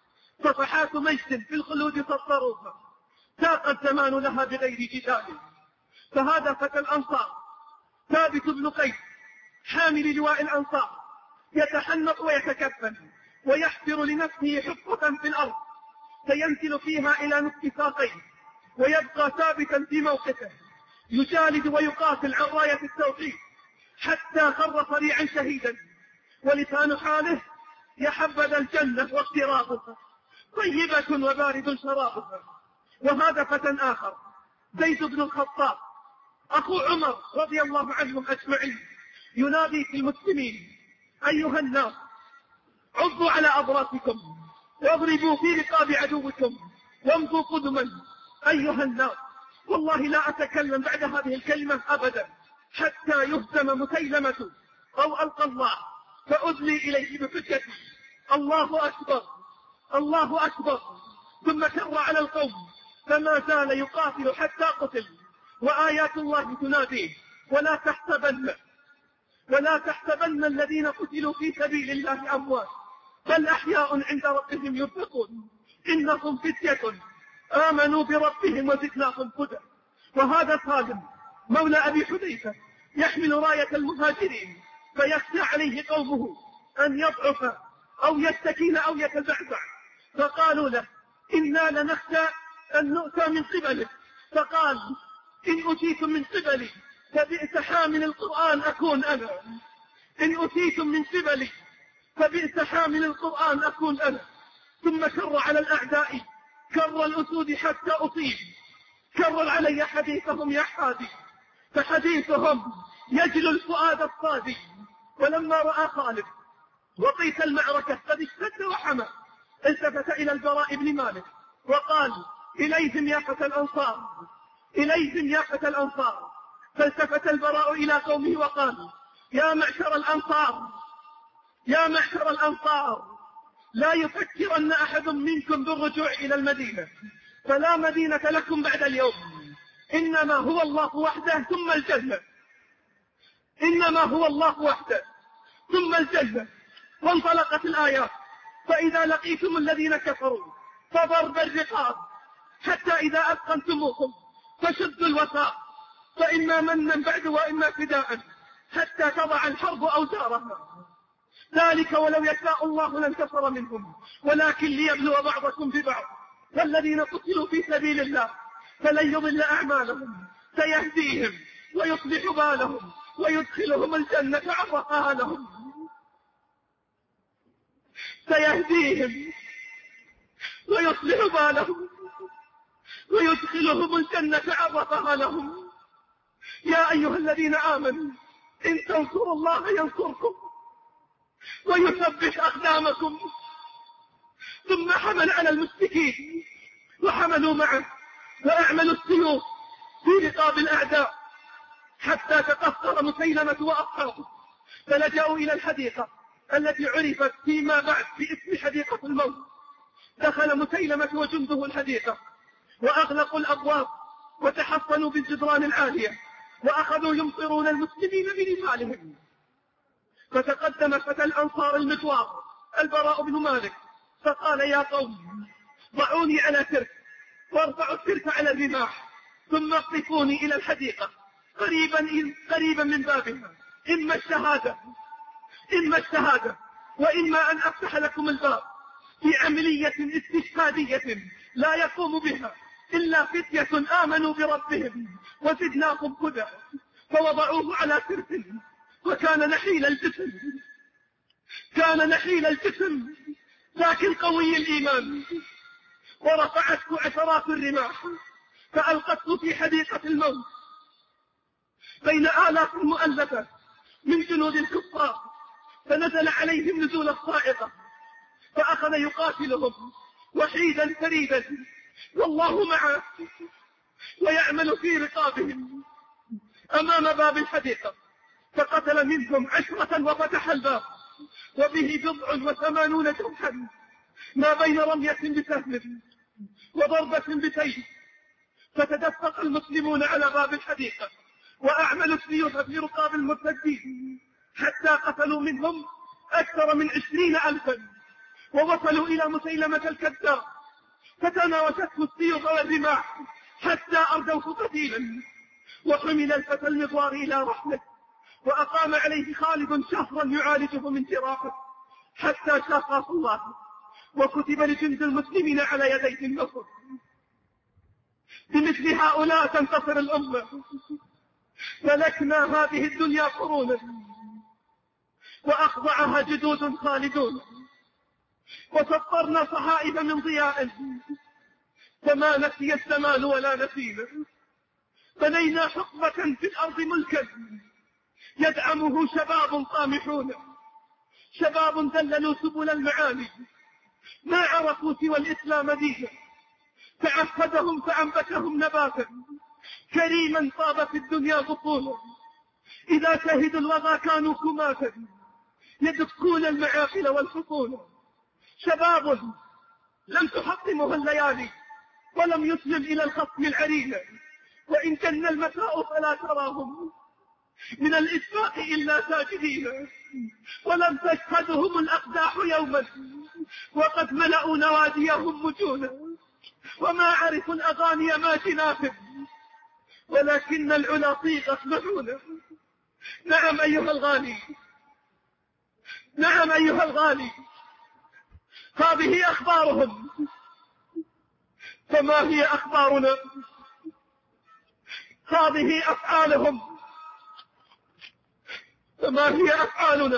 صفحات مجد في الخلود سطروها، ساق الزمان لها بغير جدال. فهذا فتى الأنصار ثابت بن قيس حامل لواء الأنصار، يتحنط ويتكفن ويحفر لنفسه حفرة في الأرض سينزل فيها إلى نصف ساقيه، ويبقى ثابتا في موقفه، يجالد ويقاتل عن راية التوحيد حتى خر صريعا شهيدا، ولسان حاله يحبذ الجنة واقترابها، طيبة وبارد شرابها. وهذا فتى آخر زيد بن الخطاب أخو عمر رضي الله عنهم أجمعين، ينادي في المسلمين: أيها الناس، عضوا على أضراسكم واضربوا في رقاب عدوكم وامضوا قدما. أيها الناس، والله لا أتكلم بعد هذه الكلمة أبدا حتى يهزم مسيلمة أو ألقى الله فأدلي إليه بحجتي: الله أكبر، الله أكبر. ثم كر على القوم فما زال يقاتل حتى قتل، وآيات الله تناديه: ولا تحسبن ولا تحسبن الذين قتلوا في سبيل الله أموات، بل أحياء عند ربهم يرزقون، إنهم فتية آمنوا بربهم وزدناهم هدى. وهذا سالم مولى أبي حذيفة يحمل راية المهاجرين، فيخشى عليه قومه أن يضعف أو يستكين أو يتزعزع، فقالوا له: إنا لنخشى أن نؤتى من قبلك. فقال: إن أتيتم من قبلي فبئس حامل القرآن أكون أنا، إن أتيتم من قبلي فبئس حامل القرآن أكون أنا. ثم كر على الأعداء كر الأسود حتى أصيب. كرر علي حديثهم يا حادي، فحديثهم يجل الفؤاد الصادي. ولما رأى خالد وطيس المعركة قد اشتد وحمى، التفت إلى البراء بن مالك وقال: إليهم يا فتى الأنصار، إليهم يا فتى الأنصار. فالتفت البراء إلى قومه وقال: يا معشر الأنصار، يا معشر الأنصار، لا يفكرن أحد منكم بالرجوع إلى المدينة، فلا مدينة لكم بعد اليوم، إنما هو الله وحده ثم الجنة، إنما هو الله وحده ثم الجنة. وانطلقت الآيات: فإذا لقيتم الذين كفروا فضرب الرقاب حتى إذا أثخنتموهم فشدوا الوثاق، فإما منا بعد وإما فداء حتى تضع الحرب أوزارها، ذلك ولو يشاء الله لانتصر منهم ولكن ليبلو بعضكم ببعض. والذين قتلوا في سبيل الله فلن يضل أعمالهم، سيهديهم ويصلح بالهم ويدخلهم الجنة عرفها لهم، سيهديهم ويصلح بالهم ويدخلهم الجنة عرفها لهم. يا أيها الذين آمنوا إن تنصروا الله ينصركم ويثبت أقدامكم. ثم حمل على المشركين وحملوا معه وأعملوا السيوف في رقاب الأعداء حتى تقصر مسيلمة وأصحابه، فلجأوا إلى الحديقة التي عرفت فيما بعد باسم حديقة الموت. دخل مسيلمة وجنده الحديقة وأغلقوا الأبواب وتحصنوا بالجدران العالية وأخذوا يمطرون المسلمين بنفالهم. فتقدم فتى الأنصار المجوار البراء بن مالك فقال: يا قوم، ضعوني على ترك وارفعوا الترك على الرماح، ثم اقذفوني إلى الحديقة قريبا قريبا من بابها، إما الشهادة إما الشهادة وإما أن أفتح لكم الباب في عملية استشهادية لا يقوم بها إلا فتية آمنوا بربهم وزدناهم هدى. فوضعوه على ترك، وكان نحيل الجسم كان نحيل الجسم لكن قوي الإيمان. ورفعته عشرات الرماح فألقته في حديقة الموت بين آلاف مؤلفة من جنود الكفار، فنزل عليهم نزول الصاعقة فأخذ يقاتلهم وحيدا فريدا والله معه ويعمل في رقابهم أمام باب الحديقة. فقتل منهم عشرة وفتح الباب وبه بضع وثمانون جرحا ما بين رمية بسهم وضربة بسيف. فتدفق المسلمون على باب الحديقة وأعملوا السيوف في رقاب المرتدين حتى قتلوا منهم أكثر من عشرين ألفا، ووصلوا إلى مسيلمة الكذاب فتناوشته السيوف والرماح حتى أردوه قتيلا. وحمل الفتى المغوار إلى رحله وأقام عليه خالد شهرا يعالجه من جراحه حتى شافاه الله وكتب لجند المسلمين على يديه النصر. بمثل هؤلاء تنتصر الأمة. ملكنا هذه الدنيا قرونا وأخضعها جدود خالدون، وسطرنا صحائف من ضياء فما نسي الزمان ولا نسينا. بنينا حقبة في الأرض ملكا يدعمه شباب طامحون، شباب دللوا سبل المعالي ما عرفوا سوى الإسلام دينا، تعهدهم فأنبتهم نباتا كريما طاب في الدنيا بطولا. إذا شهدوا الوغى كانوا كماتا يدكون المعاقل والحصول. شباب لم تحطمها الليالي ولم يسلم إلى الخصم العرينة، وإن جن المساء فلا تراهم من الإسفاق إلا ساجدين. ولم تشهدهم الأقداح يوما وقد ملأوا نواديهم مجونا، وما عرفوا الأغاني ما جناف ولكن العلا صيغت معونا. نعم أيها الغالي نعم أيها الغالي هذه أخبارهم، فما هي أخبارنا؟ هذه أفعالهم، فما هي أفعالنا؟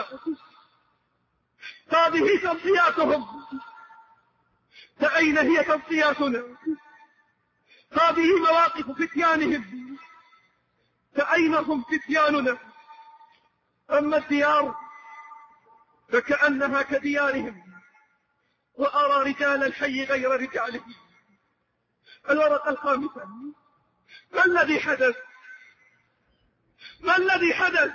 هذه تضحياتهم، فأين هي تضحياتنا؟ هذه مواقف فتيانهم، فأين هم فتياننا؟ أما الديار فكأنها كديارهم، وأرى رجال الحي غير رجالهم. الورقة الخامسة: ما الذي حدث؟ ما الذي حدث؟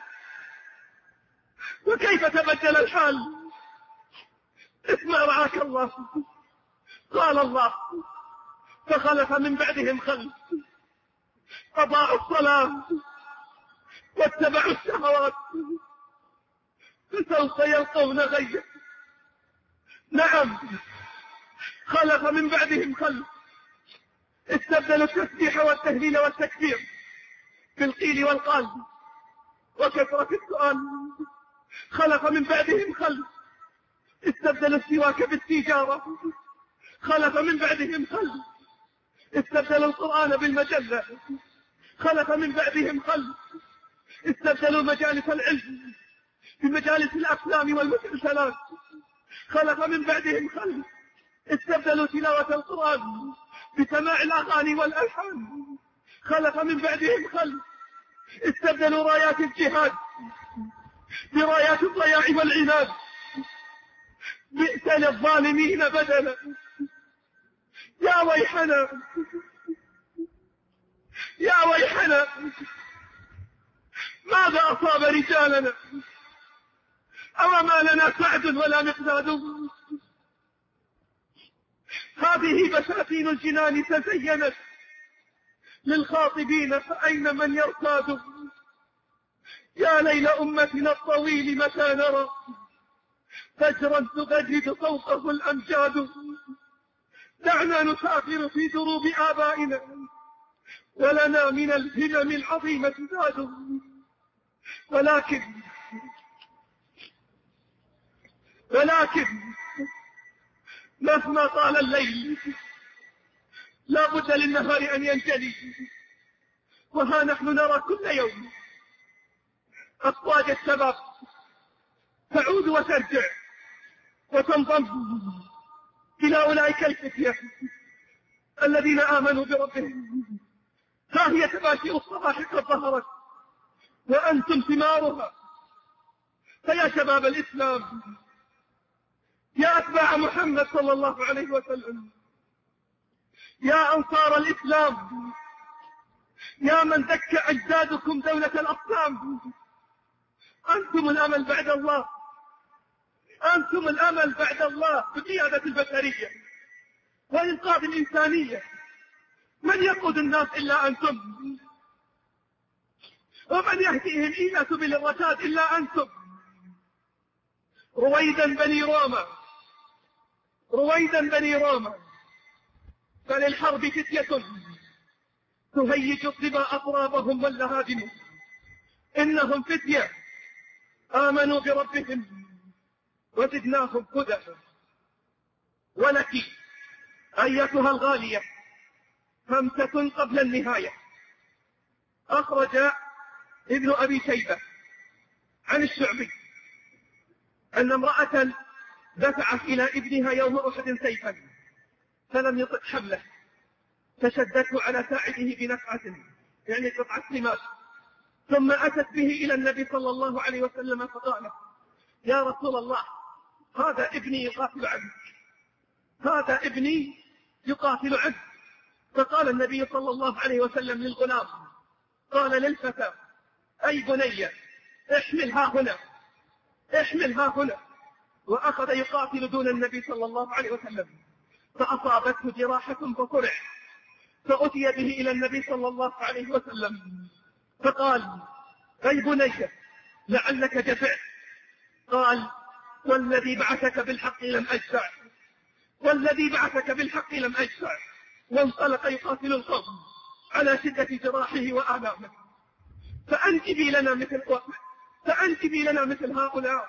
وكيف تبدل الحال؟ اسمع رعاك الله. قال الله: فخلف من بعدهم خلف أضاعوا الصلاة واتبعوا الشهوات فسوف يلقون غيا. نعم، خلف من بعدهم خلف استبدلوا التسبيح والتهليل والتكبير بالقيل والقال وكثرة السؤال. خلف من بعدهم خلف استبدلوا السواك بالتجارة. خلف من بعدهم خلف استبدلوا القرآن بالمجلة. خلف من بعدهم خلف استبدلوا مجالس العلم بمجالس الأفلام والمسلسلات. خلف من بعدهم خلف استبدلوا تلاوة القرآن بسماع الأغاني والألحان. خلف من بعدهم خلف استبدلوا رايات الجهاد برايات الضياع والعناد. بئس للظالمين بدلا. يا ويحنا يا ويحنا ماذا أصاب رجالنا؟ أو ما لنا سعد ولا مقداد؟ هذه بساتين الجنان تزينت للخاطبين، فأين من يرتاد؟ يا ليل أمتنا الطويل متى نرى فجرا تغرد فوقه الأمجاد؟ دعنا نسافر في دروب آبائنا ولنا من الهمم العظيمة زاد. ولكن ولكن مهما طال الليل لا بد للنهار أن ينجلي، وها نحن نرى كل يوم أفواج الشباب تعود وترجع وتنضم إلى أولئك الفتية الذين آمنوا بربهم. ها هي تباشر الصباح قد ظهرت وأنتم ثمارها. فيا شباب الإسلام، يا أتباع محمد صلى الله عليه وسلم، يا أنصار الإسلام، يا من دك أجدادكم دولة الأصنام، أنتم الأمل بعد الله، أنتم الأمل بعد الله في قيادة البشرية وإنقاذ الإنسانية. من يقود الناس إلا أنتم، ومن يهديهم إلى سبل الرشاد إلا أنتم. رويدا بني روما رويدا بني روما فللحرب فتية تهيج الصبا أطرابهم واللهادم. إنهم فتية آمنوا بربهم وزدناهم هدى. ولك أيتها الغالية همسة قبل النهاية. أخرج ابن أبي شيبة عن الشعبي أن امرأة دفعت إلى ابنها يوم أحد سيفا فلم يطق حمله، فشدته على ساعده بنفعة يعني قطعة سماك، ثم أتت به إلى النبي صلى الله عليه وسلم فقالت: يا رسول الله، هذا ابني يقاتل عنك، هذا ابني يقاتل عنك. فقال النبي صلى الله عليه وسلم للغلام، قال للفتى: أي بني احملها هنا احملها هنا. وأخذ يقاتل دون النبي صلى الله عليه وسلم، فأصابته جراحة فصرع، فأتي به إلى النبي صلى الله عليه وسلم فقال: أي بني لعلك جزعت. قال: والذي بعثك بالحق لم أجزع، والذي بعثك بالحق لم أجزع. وانطلق يقاتل القوم على شدة جراحه وآلامه. فأنجبي لنا مثل فأنجبي لنا مثل هؤلاء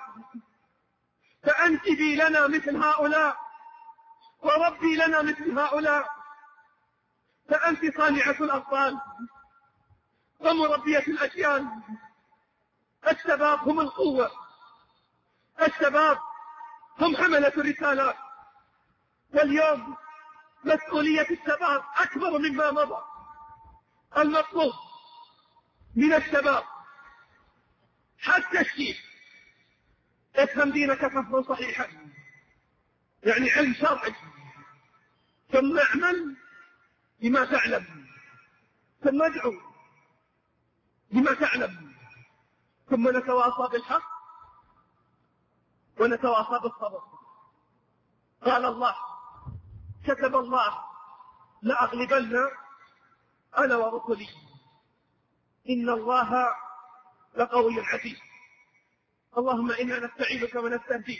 فأنجبي لنا مثل هؤلاء وربي لنا مثل هؤلاء. فأنت صانعة الأبطال ومربية الأجيال. الشباب هم القوة، الشباب هم حملة الرسالات. واليوم مسؤولية الشباب أكبر مما مضى. المطلوب من الشباب حتى الشيء افهم دينك فهما صحيحا، يعني علم شرعي، ثم اعمل بما تعلم، ثم ادعو بما تعلم، ثم نتواصى بالحق ونتواصى بالصبر. قال الله: كتب الله لأغلبن أنا ورسلي إن الله لقوي عزيز. اللهم إنا نستعينك ونستهديك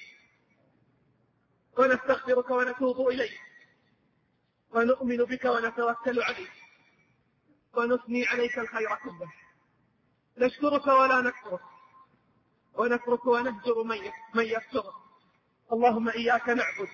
ونستغفرك ونتوب إليك ونؤمن بك ونتوكل عليك ونثني عليك الخير كله. نشكرك ولا نكفرك ونترك ونهجر من يكفرك. اللهم إياك نعبد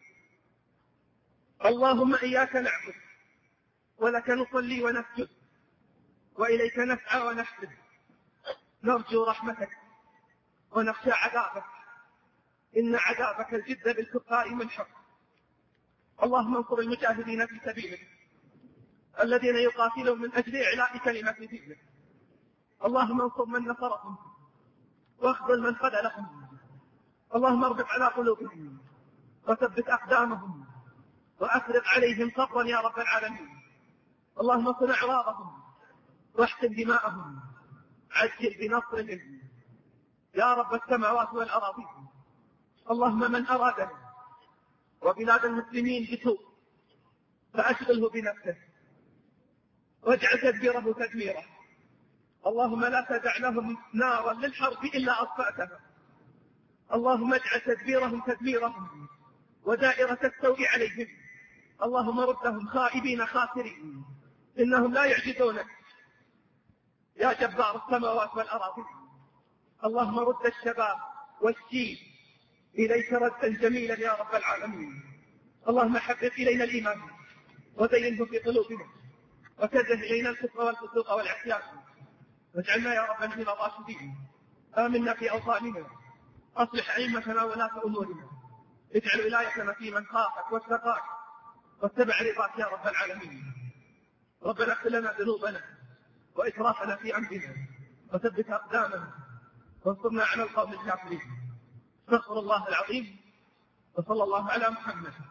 اللهم إياك نعبد ولك نصلي ونسجد وإليك نسعى ونحسد. نرجو رحمتك ونخشى عذابك، إن عذابك الجد بالكفار ملحق. اللهم انصر المجاهدين في سبيلك الذين يقاتلون من أجل إعلاء كلمة دينك. اللهم انصر من نصرهم واخذل من خذلهم. اللهم اربط على قلوبهم وثبت أقدامهم وأفرغ عليهم صبرا يا رب العالمين. اللهم صن أعراضهم واحقن دماءهم، عجل بنصرهم يا رب السماوات والأراضي. اللهم من أرادنا وبلاد المسلمين بسوء فأشغله بنفسه واجعل تدبيره تدميره. اللهم لا تدع لهم نارا للحرب إلا أطفأتها. اللهم اجعل تدبيرهم تدميرهم ودائرة السوء عليهم. اللهم ردهم خائبين خاسرين، إنهم لا يعجزونك يا جبار السماوات والأراضي. اللهم رد الشباب والشيب إليك ردا جميلا يا رب العالمين. اللهم حبب إلينا الإيمان وزينه في قلوبنا وكره إلينا الكفر والفسوق والعصيان واجعلنا يا رب من الراشدين. آمنا في أوطاننا، أصلح أئمتنا ولاة أمورنا، اجعل ولايتنا في من خافك واتقاك واتبع رضاك يا رب العالمين. ربنا اغفر لنا ذنوبنا وإسرافنا في أمرنا وثبت أقدامنا وانصرنا على القوم الكافرين. استغفر الله العظيم وصلى الله على محمد